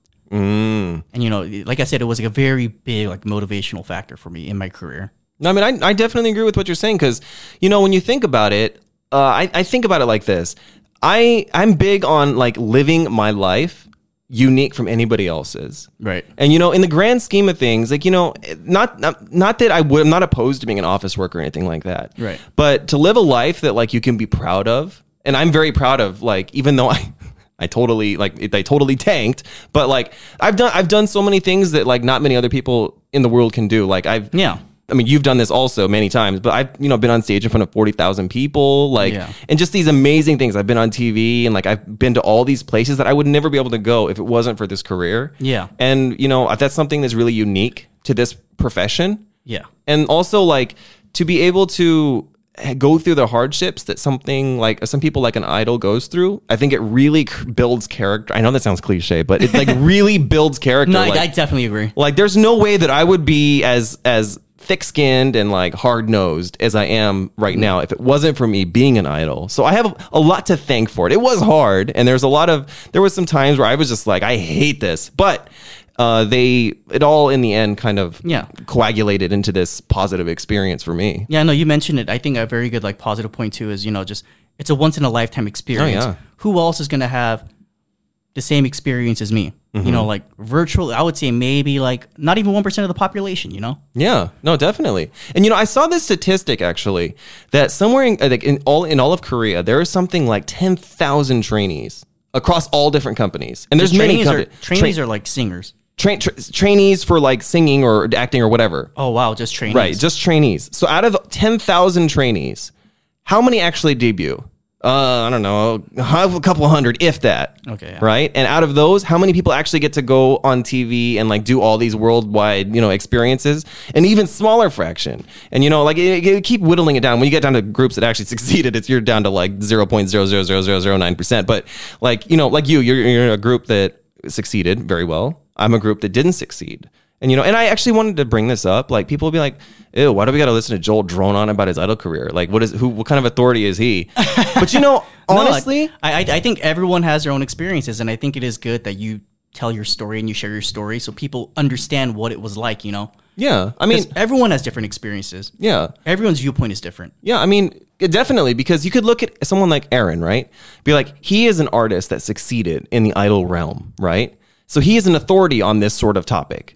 Mm. And, you know, like I said, it was like a very big like motivational factor for me in my career. No, I mean, I, I definitely agree with what you're saying because, you know, when you think about it, uh, I, I think about it like this. I, I'm big on like living my life unique from anybody else's. Right. And, you know, in the grand scheme of things, like, you know, not not, not that I would, I'm not opposed to being an office worker or anything like that. Right. But to live a life that, like, you can be proud of, and I'm very proud of, like, even though I... I totally like it, I totally tanked, but like I've done I've done so many things that like not many other people in the world can do. Like I've yeah. I mean, you've done this also many times, but I've, you know, been on stage in front of forty thousand people, like, yeah. and just these amazing things. I've been on T V and like I've been to all these places that I would never be able to go if it wasn't for this career. Yeah. And, you know, that's something that's really unique to this profession. Yeah. And also like to be able to go through the hardships that something like some people like an idol goes through. I think it really c- builds character. I know that sounds cliche, but it like really builds character. No, like, I definitely agree. Like there's no way that I would be as, as thick-skinned and like hard-nosed as I am right now if it wasn't for me being an idol. So I have a, a lot to thank for it. It was hard, and there's a lot of there was some times where I was just like, I hate this, but uh, they it all in the end kind of yeah. coagulated into this positive experience for me. Yeah, no, you mentioned it. I think a very good like positive point too is, you know, just it's a once in a lifetime experience. Oh, yeah. Who else is going to have the same experience as me? Mm-hmm. You know, like virtually, I would say maybe like not even one percent of the population, you know? Yeah, no, definitely. And, you know, I saw this statistic actually that somewhere in, like in all in all of Korea, there is something like ten thousand trainees across all different companies. And there's the many trainees, com- are, trainees tra- are like singers. Tra- tra- trainees for like singing or acting or whatever. Oh, wow, just trainees. Right, just trainees. So out of ten thousand trainees, how many actually debut? Uh, I don't know, a couple hundred, if that. Okay. Yeah. Right? And out of those, how many people actually get to go on T V and like do all these worldwide, you know, experiences? An even smaller fraction. And, you know, like it, it keep whittling it down. When you get down to groups that actually succeeded, it's you're down to like zero point zero zero zero zero zero nine percent. But like, you know, like you, you're, you're a group that succeeded very well. I'm a group that didn't succeed. And, you know, and I actually wanted to bring this up. Like, people will be like, ew, why do we got to listen to Joel drone on about his idol career? Like, what is, who, what kind of authority is he? But, you know, honestly, no, I, I think everyone has their own experiences. And I think it is good that you tell your story and you share your story so people understand what it was like, you know? Yeah. I mean, everyone has different experiences. Yeah. Everyone's viewpoint is different. Yeah. I mean, it definitely, because you could look at someone like Aaron, right? Be like, he is an artist that succeeded in the idol realm, right? So he is an authority on this sort of topic.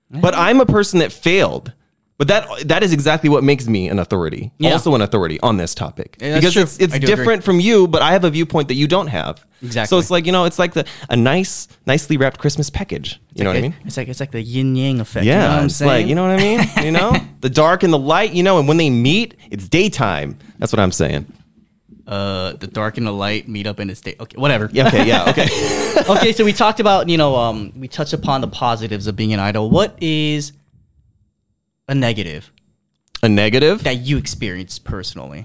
But I'm a person that failed. But that that is exactly what makes me an authority. Yeah. Also an authority on this topic. Yeah, that's because true. it's it's I do different agree. from you, but I have a viewpoint that you don't have. Exactly. So it's like, you know, it's like the a nice, nicely wrapped Christmas package. You know like what I a- mean? It's like it's like the yin yang effect. Yeah, you know what I'm it's saying? like, you know what I mean? You know? The dark and the light, you know, and when they meet, it's daytime. That's what I'm saying. uh, the dark and the light meet up in the state. Okay, whatever. Yeah, okay, yeah, okay. Okay, so we talked about, you know, um, we touched upon the positives of being an idol. What is a negative A negative? that you experienced personally?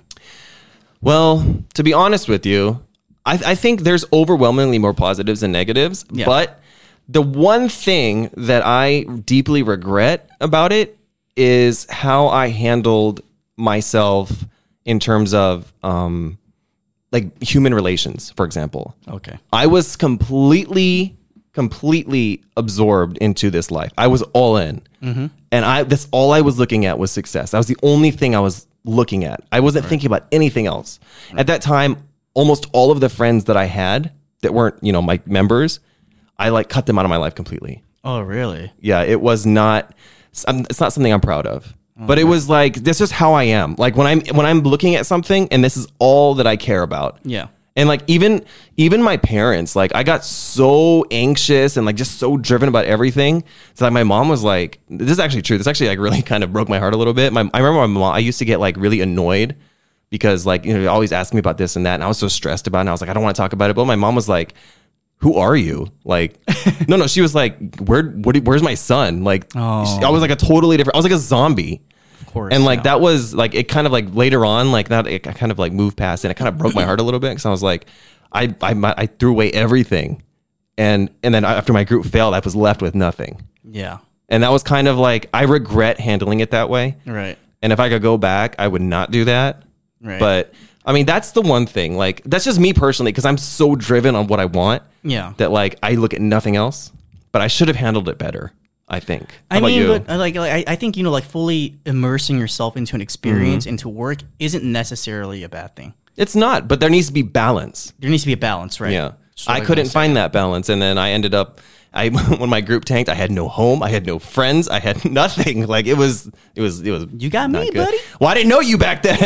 Well, to be honest with you, I, I think there's overwhelmingly more positives than negatives. Yeah. But the one thing that I deeply regret about it is how I handled myself in terms of um, like human relations, for example. Okay. I was completely, completely absorbed into this life. I was all in, Mm-hmm. and I that's all I was looking at was success. That was the only thing I was looking at. I wasn't thinking about anything else. At that time, almost all of the friends that I had that weren't, you know, my members, I like cut them out of my life completely. Oh, really? Yeah, it was not. It's not something I'm proud of. But it was like, this is how I am. Like when I'm when I'm looking at something and this is all that I care about. Yeah. And like even even my parents, like I got so anxious and like just so driven about everything. So like my mom was like, this is actually true. This actually like really kind of broke my heart a little bit. My, I remember my mom, I used to get like really annoyed because like, you know, they always asked me about this and that. And I was so stressed about it. And I was like, I don't want to talk about it. But my mom was like, who are you? Like, no, no. She was like, where, what, where's my son? Like, Oh. I was like a totally different, I was like a zombie. Of course. And like yeah. that was like it kind of like later on like that it kind of like moved past and it kind of broke my heart a little bit because I was like I, I I threw away everything and and then after my group failed I was left with nothing Yeah. and that was kind of like I regret handling it that way Right. and if I could go back I would not do that Right. but I mean that's the one thing like that's just me personally because I'm so driven on what I want Yeah. that like I look at nothing else but I should have handled it better I think. How I about mean, you? but uh, like, like I, I think, you know, like fully immersing yourself into an experience, Mm-hmm. into work, isn't necessarily a bad thing. It's not, but there needs to be balance. There needs to be a balance, right? Yeah. So I like couldn't I said. find that balance. And then I ended up, I when my group tanked, I had no home. I had no friends. I had nothing. Like it was, it was, it was. You got not me, good. buddy. Well, I didn't know you back then.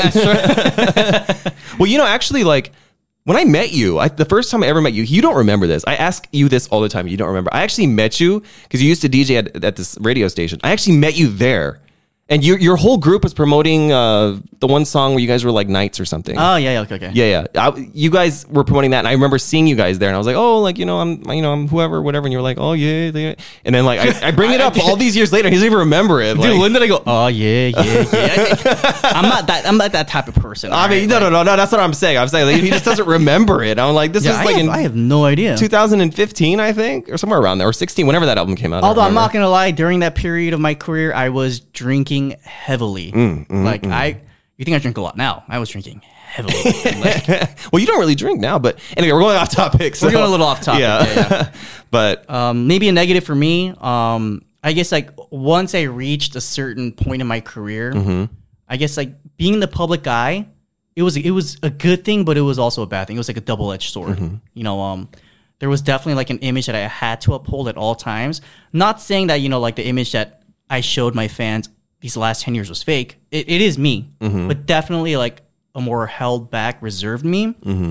Well, you know, actually, like when I met you, I, the first time I ever met you, you don't remember this. I ask you this all the time. You don't remember. I actually met you because you used to D J at, at this radio station. I actually met you there. And your your whole group was promoting uh, the one song where you guys were like knights or something. Oh, yeah, yeah, okay, okay. Yeah, yeah. I, you guys were promoting that, and I remember seeing you guys there, and I was like, "Oh, like you know, I'm, you know, I'm whoever, whatever." And you were like, "Oh yeah, yeah." And then like I, I bring it up all these years later, he doesn't even remember it. Dude, like, when did I go, oh, yeah, yeah, yeah. I'm not that I'm not that type of person. I mean, no, no, no, no. That's what I'm saying. I'm saying like, he just doesn't remember it. I'm like, this Yeah, is I, like have, in I have no idea. two thousand fifteen, I think, or somewhere around there, or sixteen, whenever that album came out. I Although don't I'm not remember. gonna lie, during that period of my career, I was drinking heavily. Mm, like I, you think I drink a lot now? I was drinking heavily. Like, Well, you don't really drink now, but anyway, we're going off topic. So. We're going a little off topic, Yeah, yeah, yeah. but um, maybe a negative for me. Um, I guess like once I reached a certain point in my career, Mm-hmm. I guess like being the public eye, it was it was a good thing, but it was also a bad thing. It was like a double edged sword. Mm-hmm. You know, um, there was definitely like an image that I had to uphold at all times. Not saying that, you know, like the image that I showed my fans these last ten years was fake. It, it is me, Mm-hmm. but definitely like a more held back, reserved me. Mm-hmm.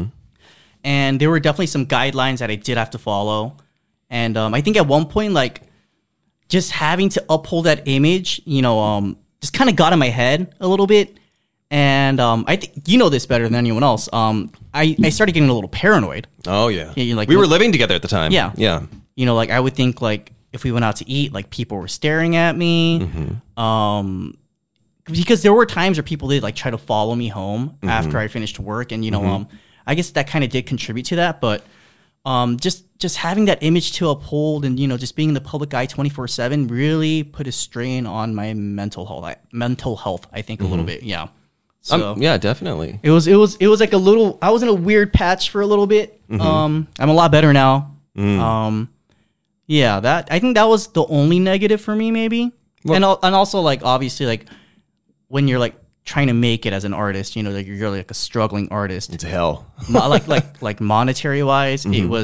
And there were definitely some guidelines that I did have to follow. And um, I think at one point, like just having to uphold that image, you know, um, just kind of got in my head a little bit. And um, I think you know this better than anyone else. Um, I, I started getting a little paranoid. oh yeah, Yeah, you're like- we were living together at the time. Yeah. yeah. You know, like I would think like if we went out to eat, like people were staring at me. Mm-hmm. Um, because there were times where people did like try to follow me home Mm-hmm. after I finished work, and you know, um, I guess that kind of did contribute to that. But um, just just having that image to uphold, and you know, just being in the public eye twenty four seven really put a strain on my mental health. I, mental health, I think, a little bit. Yeah. So Um, yeah, definitely. it was it was it was like a little. I was in a weird patch for a little bit. Mm-hmm. Um, I'm a lot better now. Mm. Um, yeah, that I think that was the only negative for me, maybe. Well- and al- and also like obviously like when you're like trying to make it as an artist, you know, like you're really like a struggling artist. It's hell. Mo- like like like monetary wise, Mm-hmm. it was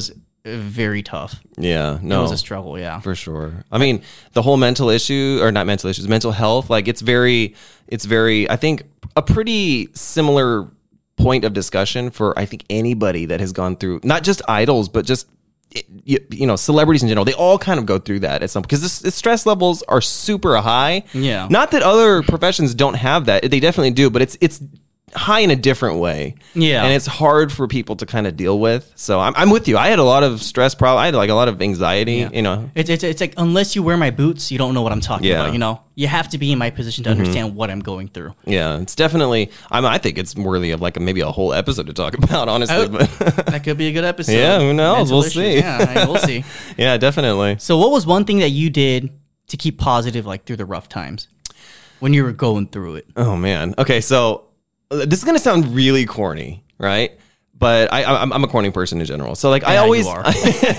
very tough. Yeah, no, It was a struggle. Yeah, for sure. I mean, the whole mental issue, or not mental issues, mental health. Like it's very, it's very. I think a pretty similar point of discussion for I think anybody that has gone through not just idols, but just you, you know celebrities in general. They all kind of go through that at some because this, this stress levels are super high. Yeah. Not that other professions don't have that. They definitely do, but it's it's. high in a different way. Yeah. And it's hard for people to kind of deal with. So I'm, I'm with you. I had a lot of stress problems. I had like a lot of anxiety, Yeah. you know. It's, it's it's like unless you wear my boots, you don't know what I'm talking Yeah. about. You know, you have to be in my position to understand what I'm going through. Yeah, it's definitely, I'm, I think it's worthy of like a, maybe a whole episode to talk about, honestly. Oh, but that could be a good episode. Yeah, who knows? Mental We'll issues. see. Yeah, I mean, we'll see. yeah, definitely. So, what was one thing that you did to keep positive, like through the rough times when you were going through it? Oh, man. Okay, so uh, this is going to sound really corny, right? But I, I'm, I'm a corny person in general. So like I Yeah, you always, are.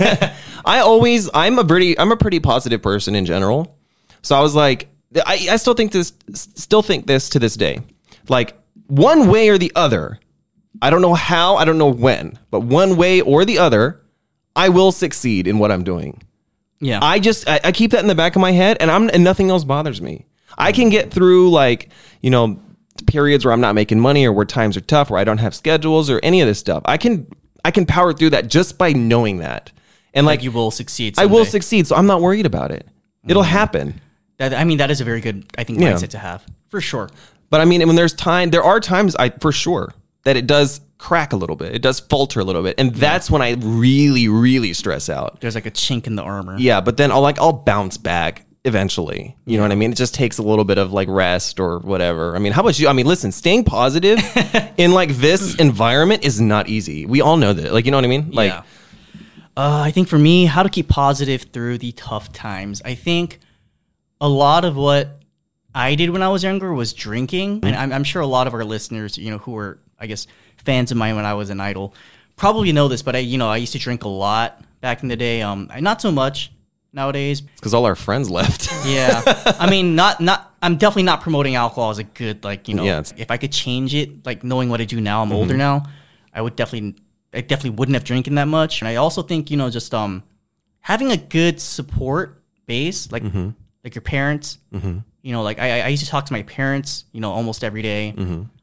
I always, I'm a pretty, I'm a pretty positive person in general. So I was like, I, I still think this, still think this to this day, like one way or the other. I don't know how, I don't know when, but one way or the other, I will succeed in what I'm doing. Yeah. I just, I, I keep that in the back of my head, and I'm, and nothing else bothers me. I can get through like, you know, periods where I'm not making money or where times are tough, where I don't have schedules or any of this stuff. I can, I can power through that just by knowing that. And like, like you will succeed. I will someday. succeed. So I'm not worried about it. It'll happen. That, I mean, that is a very good, I think, Yeah. mindset to have for sure. But I mean, when there's time, there are times I, for sure, that it does crack a little bit. It does falter a little bit. And that's when I really, really stress out. There's like a chink in the armor. Yeah. But then I'll like, I'll bounce back eventually. You know what I mean? It just takes a little bit of like rest or whatever. I mean, how about you? I mean, listen, staying positive in like this environment is not easy. We all know that. Like, you know what I mean? Like, yeah. Uh, I think for me, how to keep positive through the tough times. I think a lot of what I did when I was younger was drinking. And I'm, I'm sure a lot of our listeners, you know, who were, I guess, fans of mine when I was an idol, probably know this. But I, you know, I used to drink a lot back in the day. Um, not so much nowadays. because all our friends left. Yeah, I mean, not not. I'm definitely not promoting alcohol as a good, like, you know. Yeah, it's- if I could change it, like knowing what I do now, I'm older now. I would definitely, I definitely wouldn't have drinking that much. And I also think, you know, just um, having a good support base, like like your parents. You know, like I I used to talk to my parents, you know, almost every day.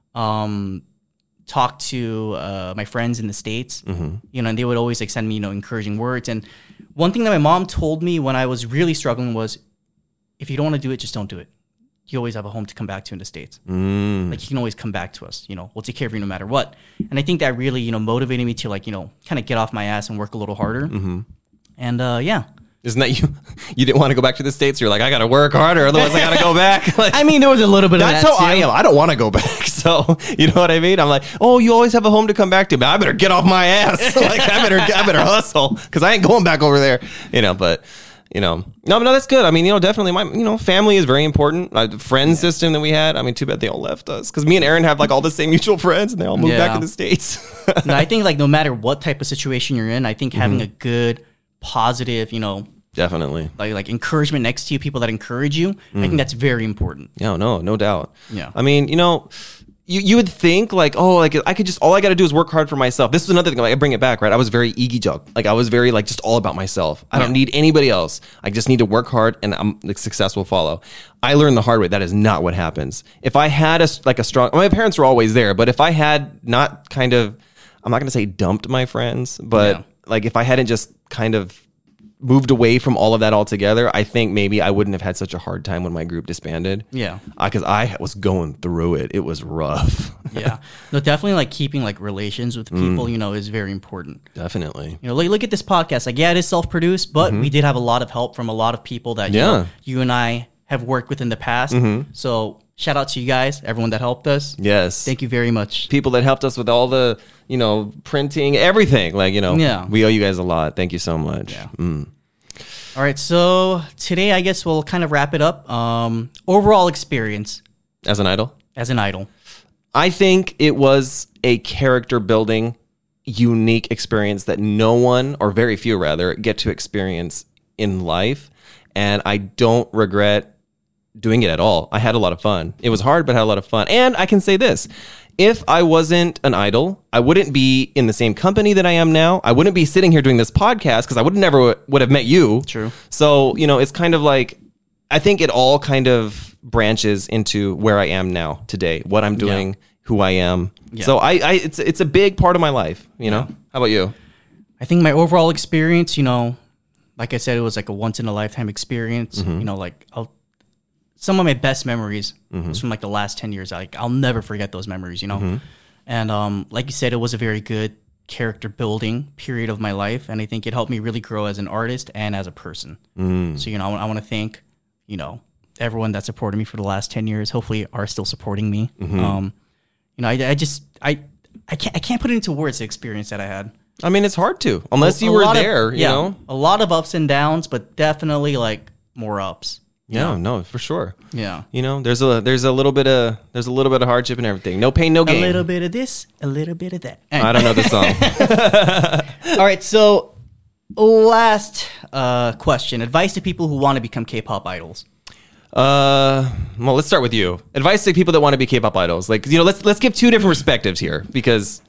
Um, talk to uh, my friends in the States, you know, and they would always like send me, you know, encouraging words. And one thing that my mom told me when I was really struggling was, if you don't want to do it, just don't do it. You always have a home to come back to in the States. Like you can always come back to us, you know, we'll take care of you no matter what. And I think that really, you know, motivated me to like, you know, kind of get off my ass and work a little harder. And uh, yeah. Isn't that you? You didn't want to go back to the States. You're like, I got to work harder. Otherwise I got to go back. Like, I mean, there was a little bit of that's that how too. I am. I don't want to go back. So you know what I mean? I'm like, oh, you always have a home to come back to, but I better get off my ass. Like I better, I better hustle because I ain't going back over there. You know, but you know, no, no, that's good. I mean, you know, definitely my, you know, family is very important. Uh, the friend system that we had. I mean, too bad they all left us because me and Aaron have like all the same mutual friends and they all moved back Yeah. to the States. No, I think like no matter what type of situation you're in, I think having a good, positive, you know, Definitely. like like encouragement next to you, people that encourage you, I think that's very important. No, no, no doubt. Yeah. I mean, you know, you, you would think like, oh, like I could just, all I got to do is work hard for myself. This is another thing. Like I bring it back, right? I was very ego jug. Like I was very like just all about myself. I don't need anybody else. I just need to work hard and I'm like success will follow. I learned the hard way. That is not what happens. If I had a, like a strong, my parents were always there, but if I had not kind of, I'm not going to say dumped my friends, but Yeah. like if I hadn't just kind of moved away from all of that altogether, I think maybe I wouldn't have had such a hard time when my group disbanded. Yeah. Because I was going through it. It was rough. Yeah. No, definitely like keeping like relations with people, you know, is very important. Definitely. You know, look, look at this podcast. Like, yeah, it is self-produced, but we did have a lot of help from a lot of people that, you Yeah. know, you and I have worked with in the past. So shout out to you guys, everyone that helped us. Yes. Thank you very much. People that helped us with all the, you know, printing, everything. Like, you know, Yeah. we owe you guys a lot. Thank you so much. Yeah. Mm. All right. So today, I guess we'll kind of wrap it up. Um, overall experience As an idol? as an idol. I think it was a character building, unique experience that no one, or very few rather, get to experience in life. And I don't regret doing it at all. I had a lot of fun. It was hard, but I had a lot of fun. And I can say this, if I wasn't an idol, I wouldn't be in the same company that I am now. I wouldn't be sitting here doing this podcast because I would never would have met you. True. So, you know, it's kind of like, I think it all kind of branches into where I am now today, what I'm doing, yeah. who I am. Yeah. So I, I, it's, it's a big part of my life, you know? Yeah. How about you? I think my overall experience, you know, like I said, it was like a once in a lifetime experience, mm-hmm. you know, like I'll, some of my best memories mm-hmm. was from like the last ten years. Like I'll never forget those memories, you know? Mm-hmm. And um, like you said, it was a very good character building period of my life. And I think it helped me really grow as an artist and as a person. Mm. So, you know, I, I want to thank, you know, everyone that supported me for the last ten years, hopefully are still supporting me. Mm-hmm. Um, you know, I, I just, I, I can't, I can't put it into words, the experience that I had. I mean, it's hard to, unless a, you a were there, of, you yeah, know? A lot of ups and downs, but definitely like more ups. Yeah, no, for sure. Yeah. You know, there's a there's a little bit of there's a little bit of hardship and everything. No pain, no gain. A little bit of this, a little bit of that. I don't know the song. All right, so last uh, question. Advice to people who want to become K-pop idols. Uh, well, let's start with you. Advice to people that want to be K-pop idols. Like, you know, let's let's give two different perspectives here because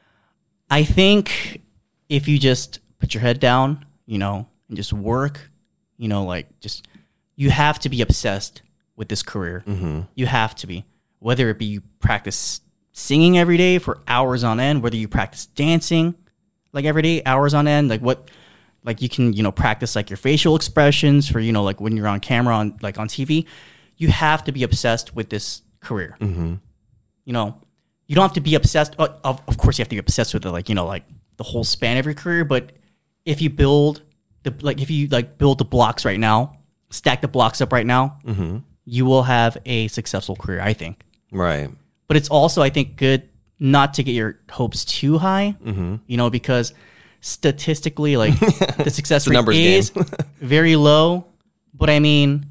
I think if you just put your head down, you know, and just work, you know, like just you have to be obsessed with this career. Mm-hmm. You have to be. Whether it be you practice singing every day for hours on end, whether you practice dancing like every day, hours on end, like what, like you can, you know, practice like your facial expressions for, you know, like when you're on camera on like on T V, you have to be obsessed with this career. Mm-hmm. You know, you don't have to be obsessed. Uh, of, of course you have to be obsessed with it, like, you know, like the whole span of your career. But if you build the, like, if you like build the blocks right now, stack the blocks up right now, mm-hmm. you will have a successful career, I think. Right. But it's also, I think, good not to get your hopes too high, mm-hmm. you know, because statistically, like the success rate is very low. But I mean,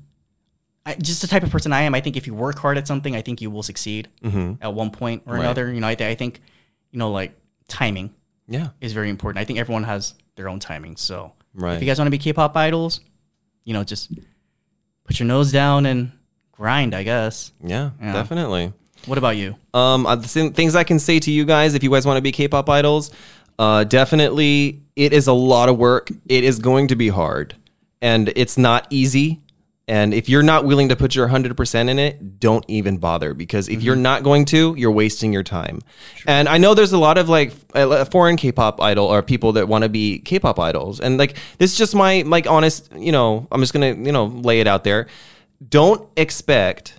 I, just the type of person I am, I think if you work hard at something, I think you will succeed mm-hmm. at one point or right. another. You know, I, th- I think, you know, like timing yeah. is very important. I think everyone has their own timing. So right. if you guys want to be K-pop idols, you know, just put your nose down and grind, I guess. Yeah, yeah. Definitely. What about you? Um, uh, the things I can say to you guys, if you guys want to be K-pop idols, uh, definitely it is a lot of work. It is going to be hard, and it's not easy. And if you're not willing to put your one hundred percent in it, don't even bother, because if mm-hmm. you're not going to, you're wasting your time. Sure. And I know there's a lot of like uh, foreign K-pop idol or people that want to be K-pop idols. And like, this is just my like honest, you know, I'm just going to, you know, lay it out there. Don't expect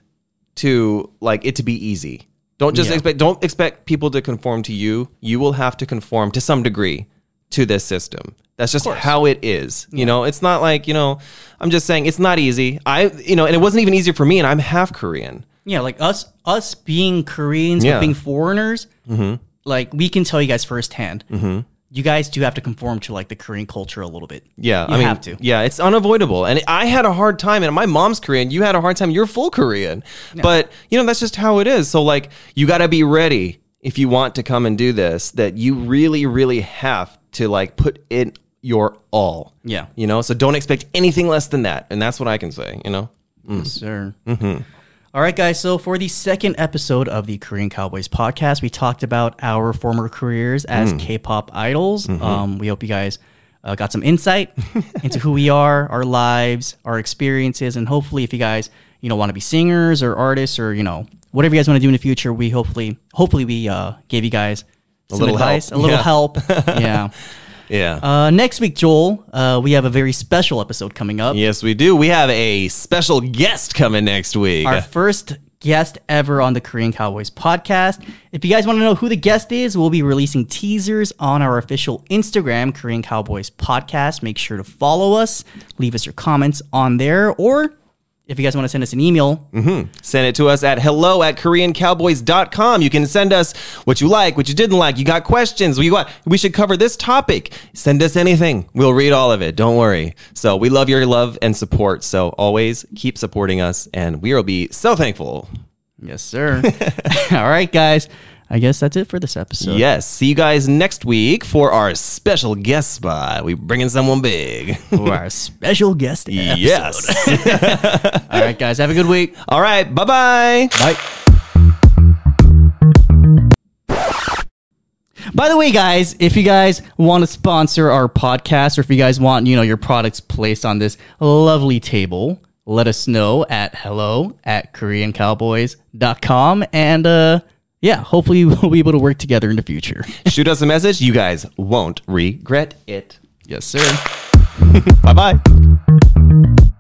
to like it to be easy. Don't just yeah. expect, don't expect people to conform to you. You will have to conform to some degree to this system. That's just how it is. You yeah. know, it's not like, you know, I'm just saying it's not easy. I, you know, and it wasn't even easier for me, and I'm half Korean. Yeah, like us, us being Koreans, yeah. but being foreigners, mm-hmm. like we can tell you guys firsthand. Mm-hmm. You guys do have to conform to like the Korean culture a little bit. Yeah, you I mean, have to. Yeah, it's unavoidable. And I had a hard time, and my mom's Korean. You had a hard time. You're full Korean. Yeah. But, you know, that's just how it is. So, like, you got to be ready if you want to come and do this, that you really, really have to, like, put in your all. Yeah. You know, so don't expect anything less than that. And that's what I can say, you know? Mm. Yes, sir. Mm-hmm. All right, guys. So for the second episode of the Korean Cowboys podcast, we talked about our former careers as mm. K-pop idols. Mm-hmm. Um, we hope you guys uh, got some insight into who we are, our lives, our experiences, and hopefully, if you guys, you know, want to be singers or artists or, you know, whatever you guys want to do in the future, we hopefully, hopefully, we uh, gave you guys a little advice, help. a little yeah. help. Yeah. Yeah. Uh, next week, Joel, uh, we have a very special episode coming up. Yes, we do. We have a special guest coming next week. Our first guest ever on the Korean Cowboys podcast. If you guys want to know who the guest is, we'll be releasing teasers on our official Instagram, Korean Cowboys Podcast. Make sure to follow us. Leave us your comments on there. Or if you guys want to send us an email, mm-hmm. send it to us at hello at korean cowboys dot com. You can send us what you like, what you didn't like. You got questions. We got, we should cover this topic. Send us anything. We'll read all of it. Don't worry. So we love your love and support. So always keep supporting us, and we will be so thankful. Yes, sir. All right, guys. I guess that's it for this episode. Yes. See you guys next week for our special guest spot. We bring in someone big. For our special guest episode. Yes. All right, guys. Have a good week. All right. Bye-bye. Bye. By the way, guys, if you guys want to sponsor our podcast, or if you guys want, you know, your products placed on this lovely table, let us know at hello at korean cowboys dot com. And uh, yeah, hopefully we'll be able to work together in the future. Shoot us a message. You guys won't regret it. Yes, sir. Bye-bye.